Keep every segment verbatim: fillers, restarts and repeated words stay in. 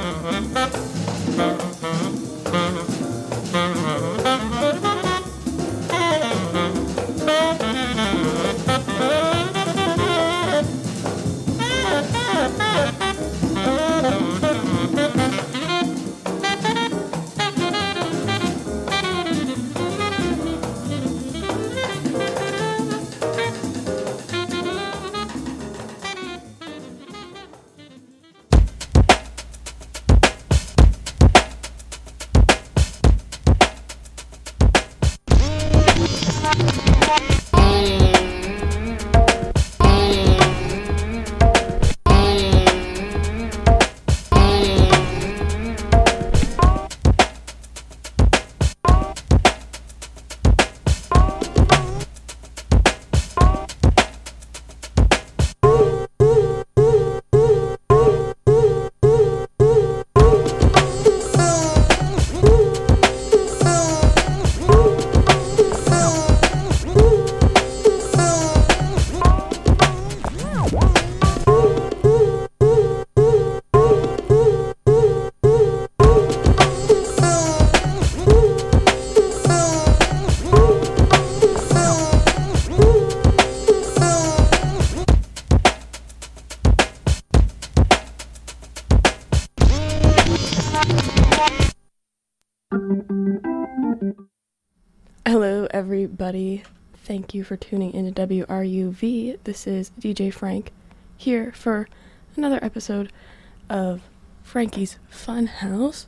Hello, everybody. Thank you for tuning into W R U V. This is D J Frank here for another episode of Frankie's Funhouse.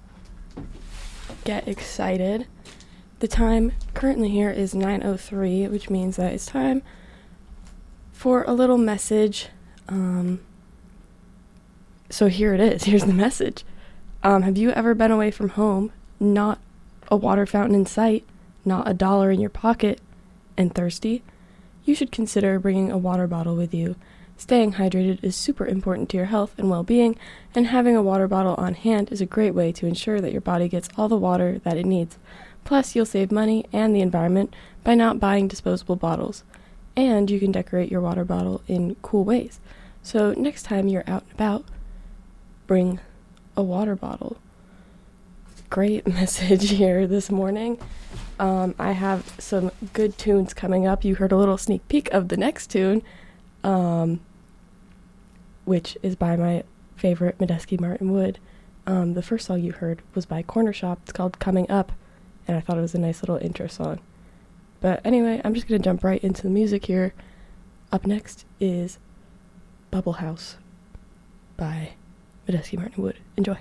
Get excited. The time currently here is nine oh three, which means that it's time for a little message. Um, so here it is. Here's the message. Um, have you ever been away from home, not a water fountain in sight, not a dollar in your pocket, and thirsty? You should consider bringing a water bottle with you. Staying hydrated is super important to your health and well-being, and having a water bottle on hand is a great way to ensure that your body gets all the water that it needs. Plus, you'll save money and the environment by not buying disposable bottles. And you can decorate your water bottle in cool ways. So next time you're out and about, bring a water bottle. Great message here this morning. Um, I have some good tunes coming up. You heard a little sneak peek of the next tune, um, which is by my favorite Medeski Martin Wood. Um, the first song you heard was by Corner Shop. It's called Coming Up, and I thought it was a nice little intro song. But anyway, I'm just going to jump right into the music here. Up next is Bubble House by Medeski Martin Wood. Enjoy.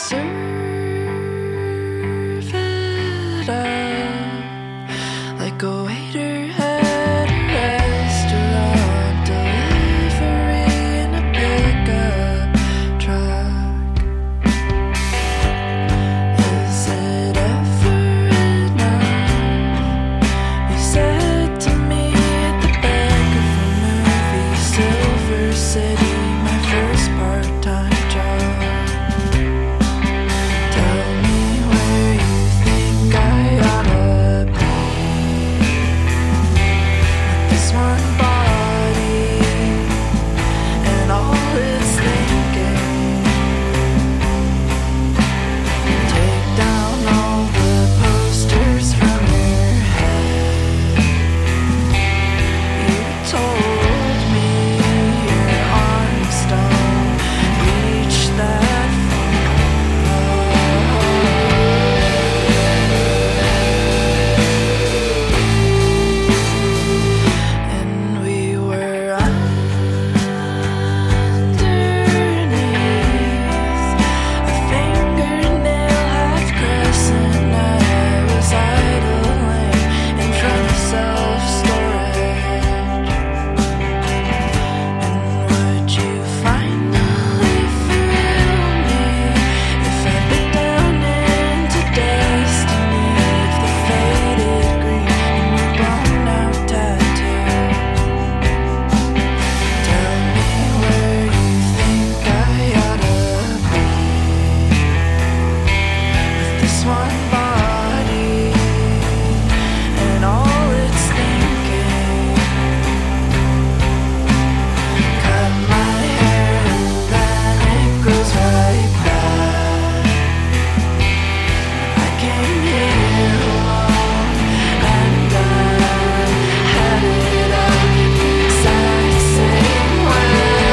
serve it up like a waiter at a restaurant, delivery in a pickup truck. Is it ever enough? You said to me at the back of a movie, Silver City, my first part-time job. Tell me where you think I oughta be with this one body and all it's thinking. Take down all the posters from your head. You told me your arms don't reach that far. And we were underneath a fingernail half crescent. I was idling in front of self-storage. And would you finally feel me if I bit down into destiny of the faded green in your blown-out tattoo? Tell me where you think I oughta be with this one body and all it's thinking. Cut my hair and then it grows right back. I came here alone and I had it out the exact same way.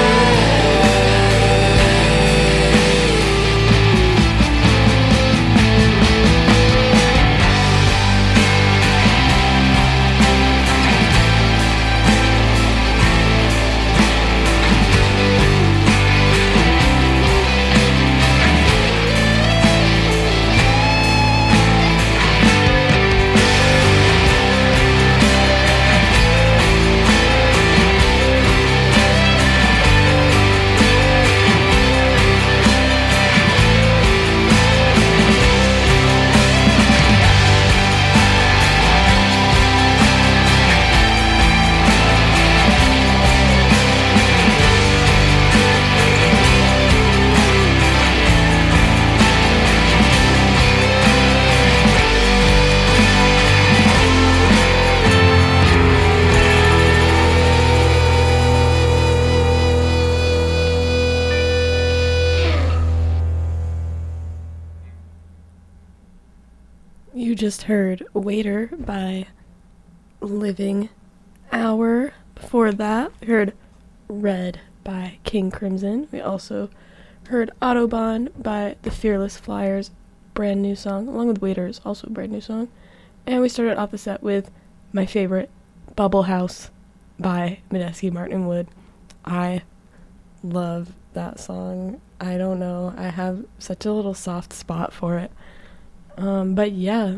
You just heard Waiter by Living Hour. Before that, we heard Red by King Crimson. We also heard Autobahn by the Fearless Flyers, brand new song, along with Waiters, also a brand new song. And we started off the set with my favorite, Bubble House by Medeski Martin Wood. I love that song. I don't know, I have such a little soft spot for it. Um, but yeah,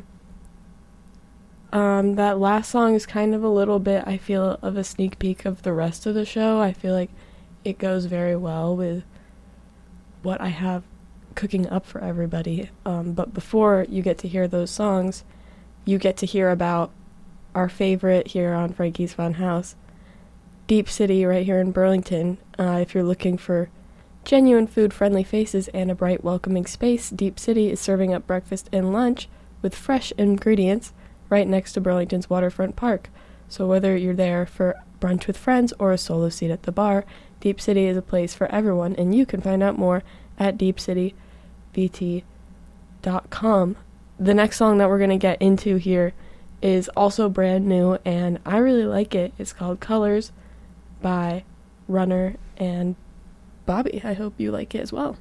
um, that last song is kind of a little bit, I feel, of a sneak peek of the rest of the show. I feel like it goes very well with what I have cooking up for everybody. Um, but before you get to hear those songs, you get to hear about our favorite here on Frankie's Fun House, Deep City, right here in Burlington. Uh, if you're looking for genuine food-friendly faces and a bright, welcoming space, Deep City is serving up breakfast and lunch with fresh ingredients right next to Burlington's waterfront park. So whether you're there for brunch with friends or a solo seat at the bar, Deep City is a place for everyone, and you can find out more at deep city v t dot com. The next song that we're going to get into here is also brand new, and I really like it. It's called Colors by Runner and Bobby. I hope you like it as well.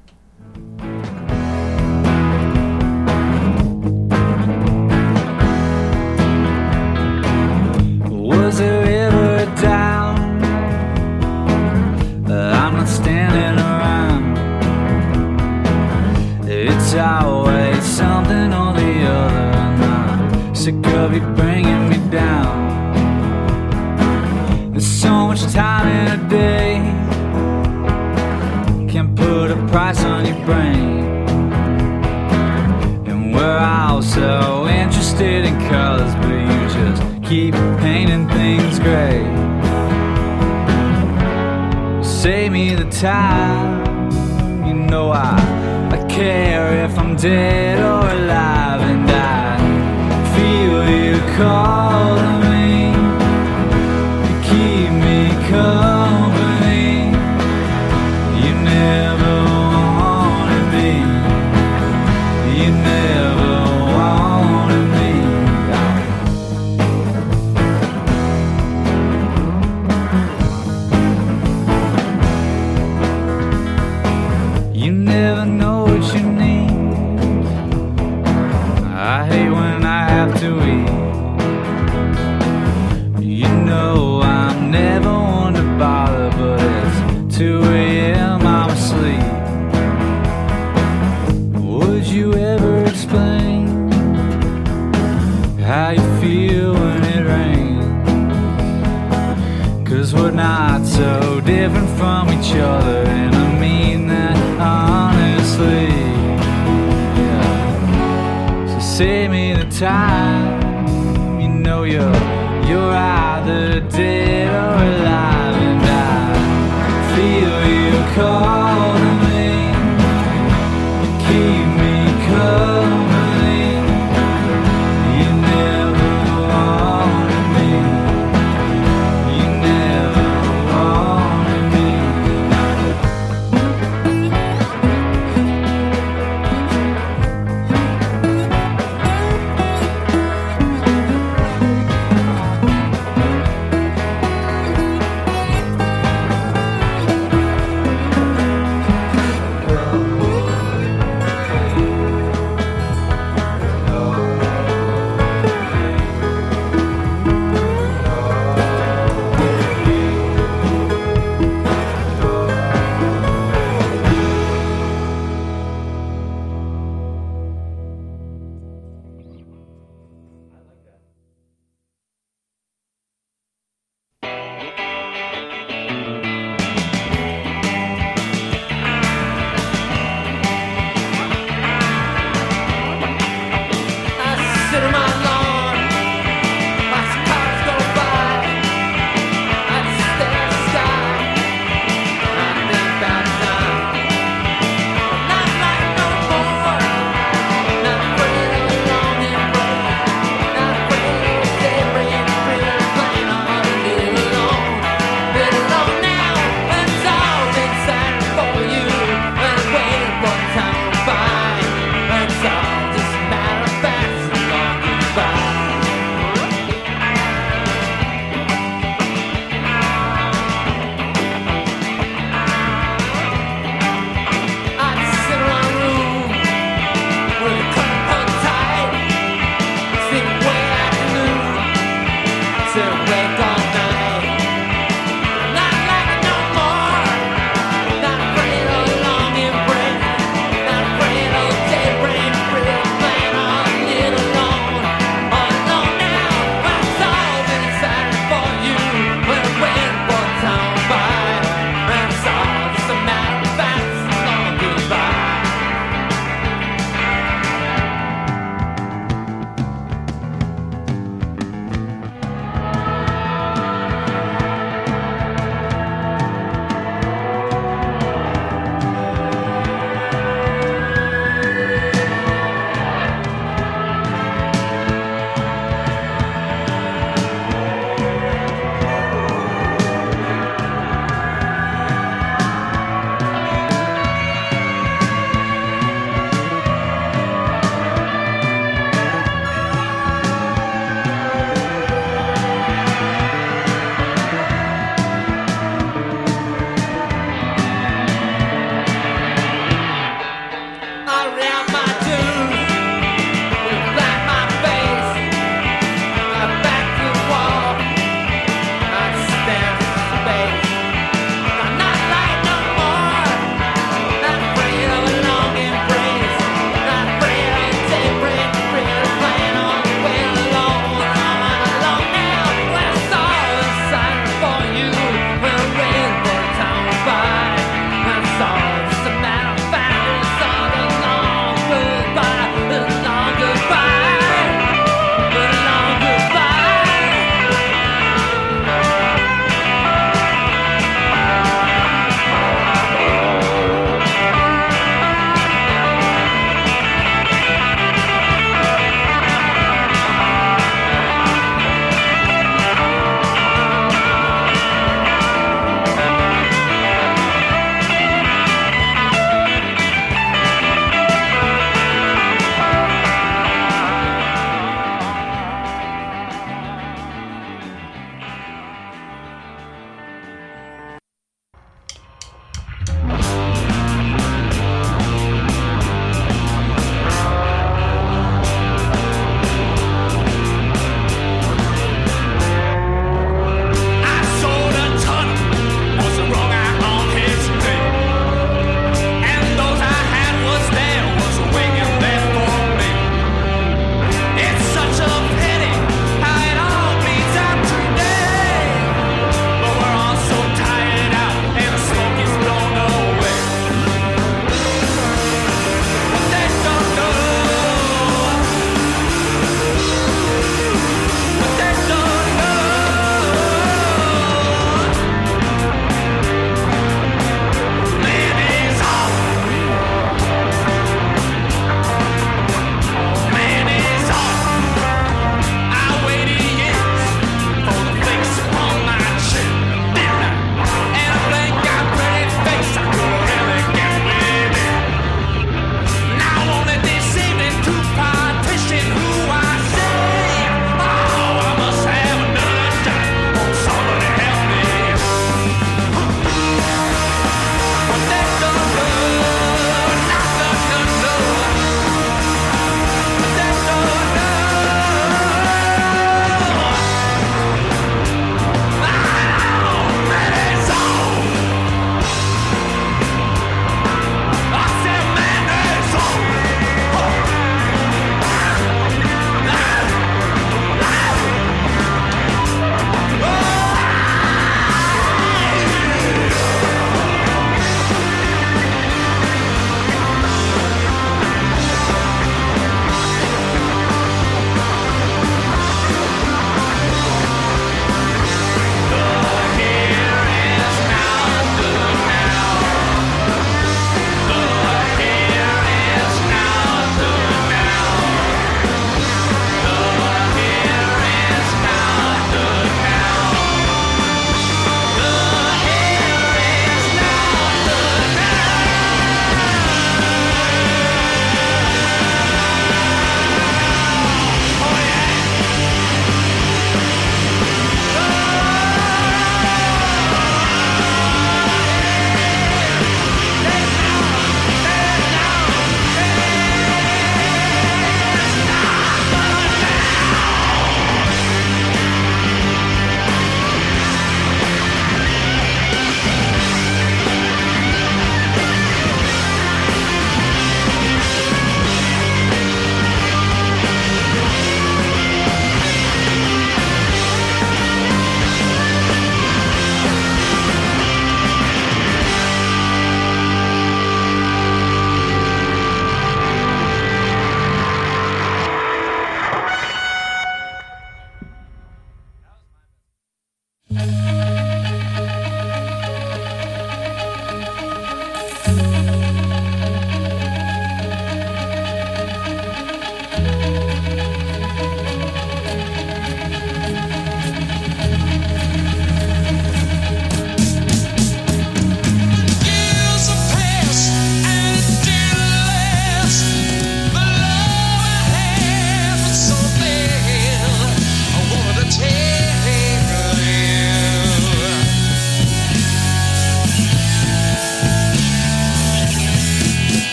Was there ever a doubt that I'm not standing around? It's It's always something or the other, and I'm sick of you bringing me down. There's so much time in a day, can't put a price on your brain. And we're all so interested in colors, but you just keep painting things gray. Save me the time, you know I, I care if I'm dead or alive, and I feel you calling me, you keep me company. You never wanted me, you never wanted me. You never know what you need. I hate when I have to eat. You know I'm never one to bother, but it's two a.m. I'm asleep. Would you ever explain how you feel when it rains? 'Cause we're not so different from each other, and I mean that honestly. Yeah. So save me the time, you know you're you're either dead or alive, and I feel you calling me, you keep me company. You never wanted me, you never wanted me.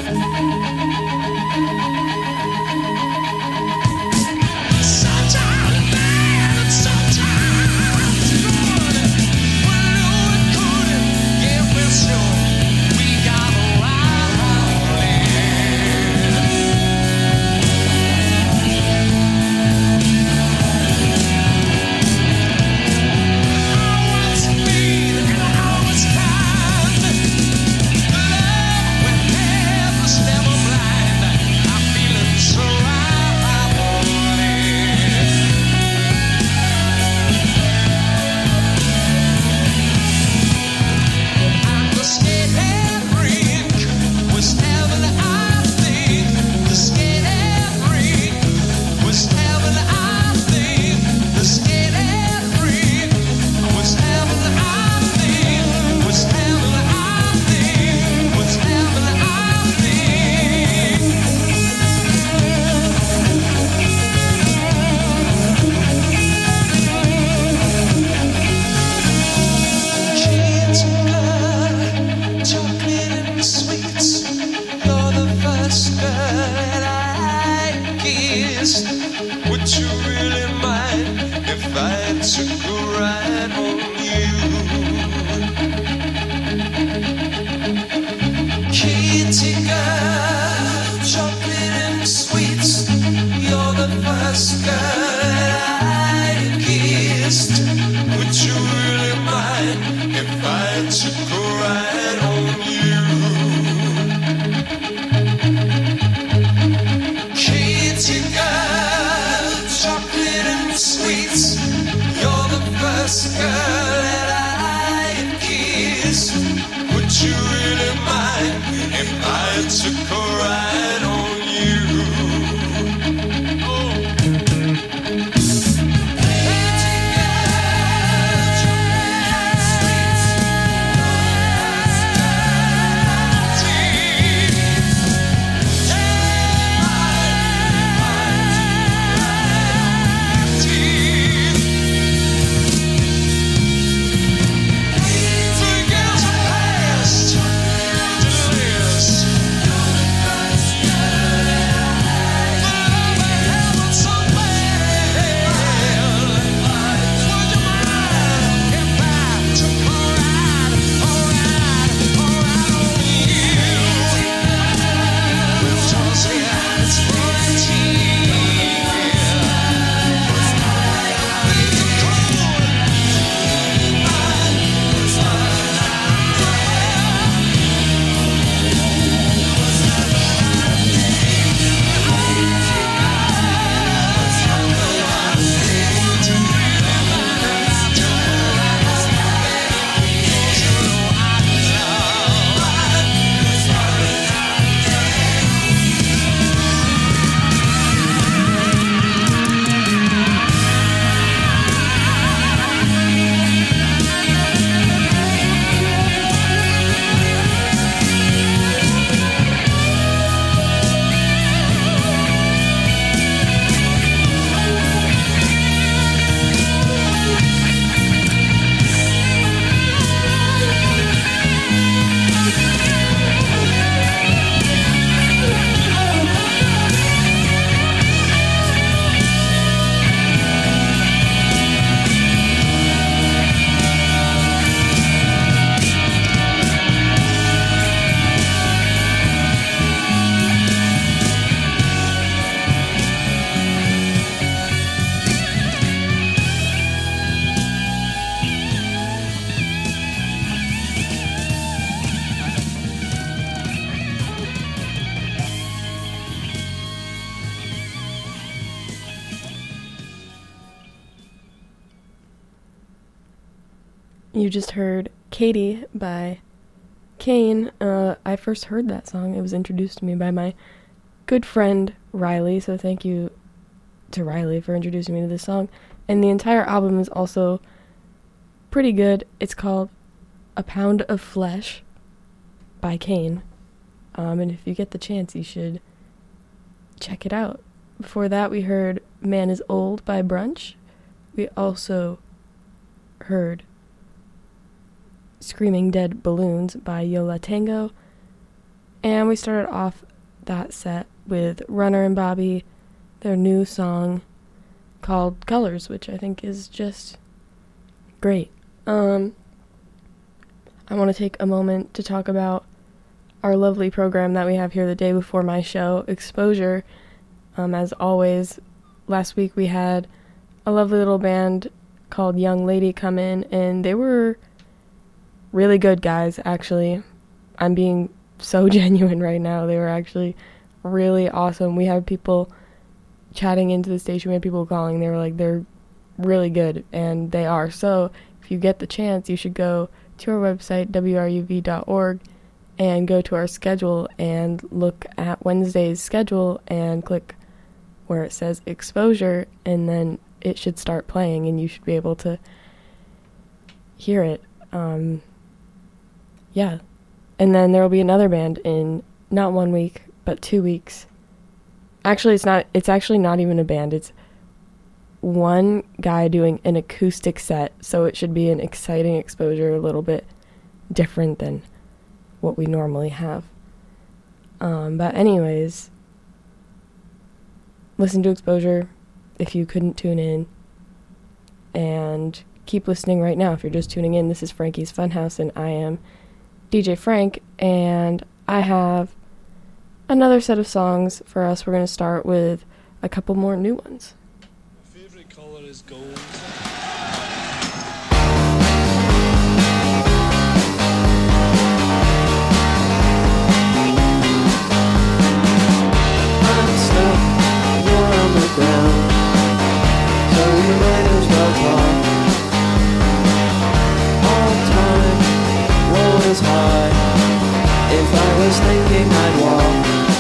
You just heard Katie by Kane. Uh, I first heard that song. It was introduced to me by my good friend Riley, so thank you to Riley for introducing me to this song. And the entire album is also pretty good. It's called A Pound of Flesh by Kane. Um, and if you get the chance, you should check it out. Before that, we heard Man is Old by Brunch. We also heard Screaming Dead Balloons by Yola Tango. And we started off that set with Runner and Bobby, their new song called Colors, which I think is just great. Um, I want to take a moment to talk about our lovely program that we have here the day before my show, Exposure. Um, as always, last week we had a lovely little band called Young Lady come in, and they were really good guys, actually. I'm being so genuine right now. They were actually really awesome. We had people chatting into the station. We had people calling. They were like, they're really good, and they are. So if you get the chance, you should go to our website, w r u v dot org, and go to our schedule and look at Wednesday's schedule and click where it says Exposure, and then it should start playing, and you should be able to hear it. Um, yeah. And then there will be another band in not one week, but two weeks. Actually, it's not, it's actually not even a band. It's one guy doing an acoustic set, so it should be an exciting exposure, a little bit different than what we normally have. Um, but anyways, listen to Exposure if you couldn't tune in, and keep listening right now if you're just tuning in. This is Frankie's Funhouse, and I am D J Frank, and I have another set of songs for us. We're going to start with a couple more new ones. My favorite color is gold. I'm stuck, you're on the ground, so we might as well talk. All time rolls high. If I was thinking I'd walk.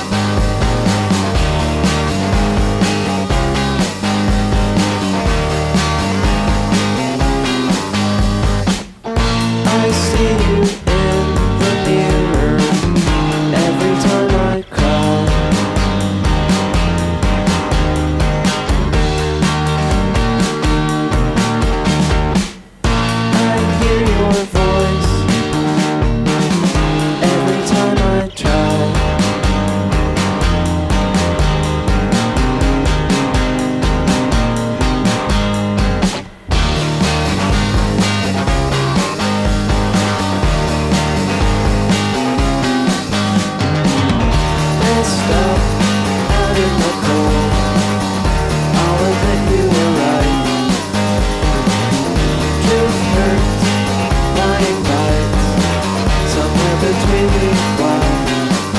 I see you in the mirror every time I cry. I hear your voice every time I try. Messed up out in the cold, I'll admit you were right. Truth hurts, lying bites, somewhere between these flies.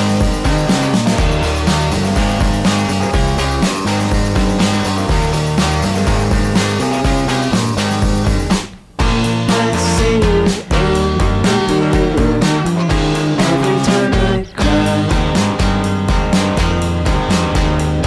I see you in the mirror every time I cry.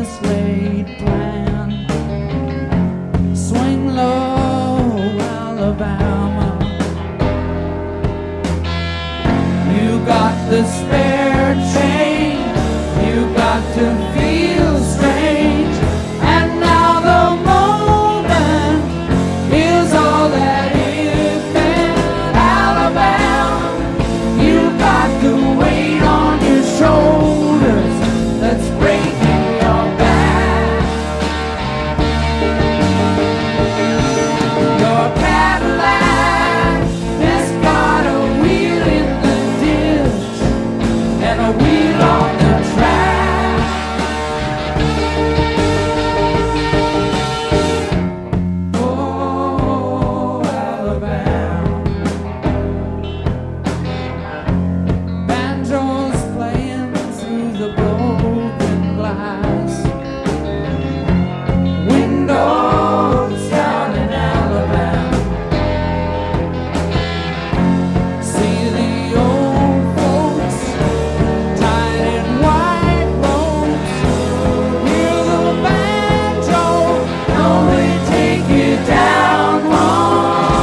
this laid plan. Swing low, Alabama. You got the spare chain. You got to feel strange. And now the moment is all that it can. Alabama, you got the weight on your shoulders that's breaking your back. Your Cadillac has got a wheel in the ditch and a wheel on the track. Oh, Alabama. Banjos playing through the broken glass. Windows down in Alabama. See the old folks tied in white robes. Hear the banjo only take you down home.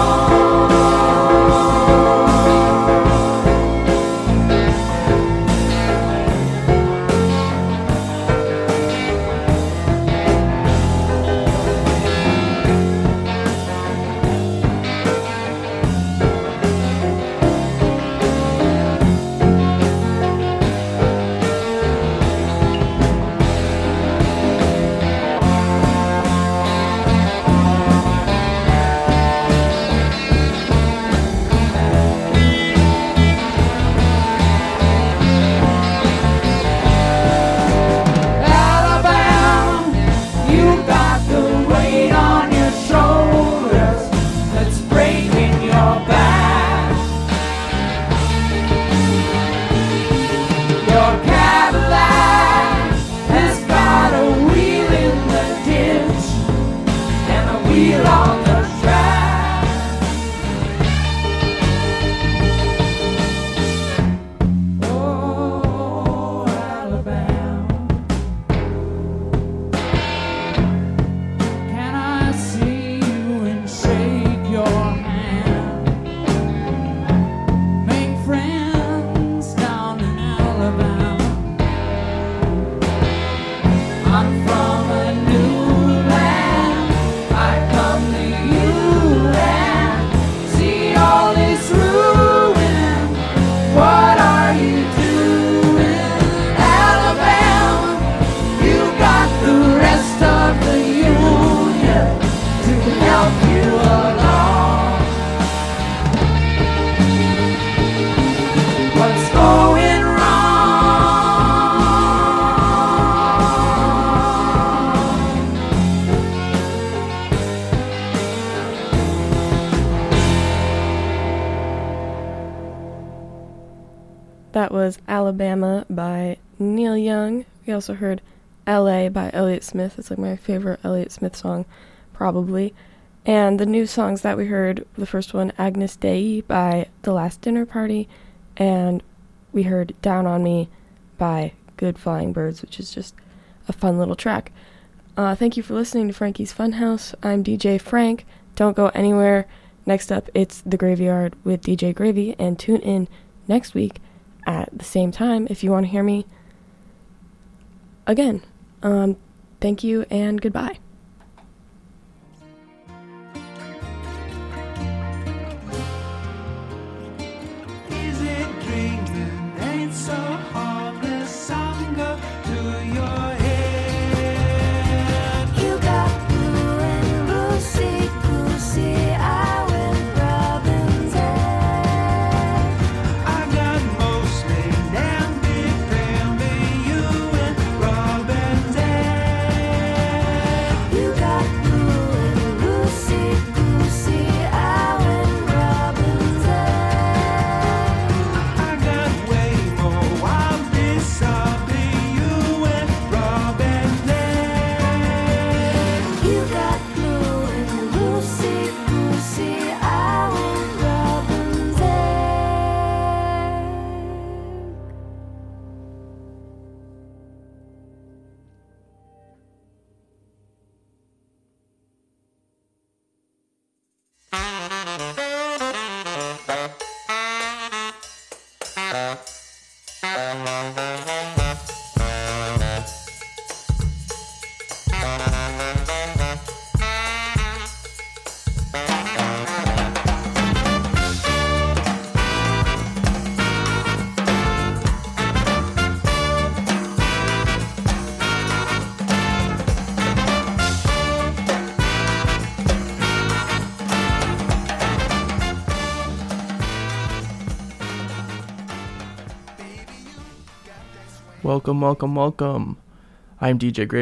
Alabama, you got the weight on your shoulders that's breaking your back. Your Cadillac has got a wheel in the ditch and a wheel on the track. Oh, Alabama. Can I see you and shake your hand? Make friends down in Alabama. I'm from a new land. I come to you and see all this ruin. What are you doing, Alabama? You got the rest of the union to help you along. What's going wrong? That was Alabama by Neil Young. We also heard L A by Elliott Smith. It's like my favorite Elliott Smith song, probably. And the new songs that we heard, the first one, Agnus Dei by The Last Dinner Party, and we heard Down on Me by Good Flying Birds, which is just a fun little track. Uh, thank you for listening to Frankie's Funhouse. I'm D J Frank. Don't go anywhere. Next up, it's The Graveyard with D J Gravy, and tune in next week at the same time if you want to hear me again. Um, thank you and goodbye. Is it dreaming? Ain't so harmless. Hunger to your head. You got blue and goosey goosey. I went Robin's Egg. I got mostly namby pamby. You and Robin's Egg. Welcome, welcome, welcome. I'm D J Gray.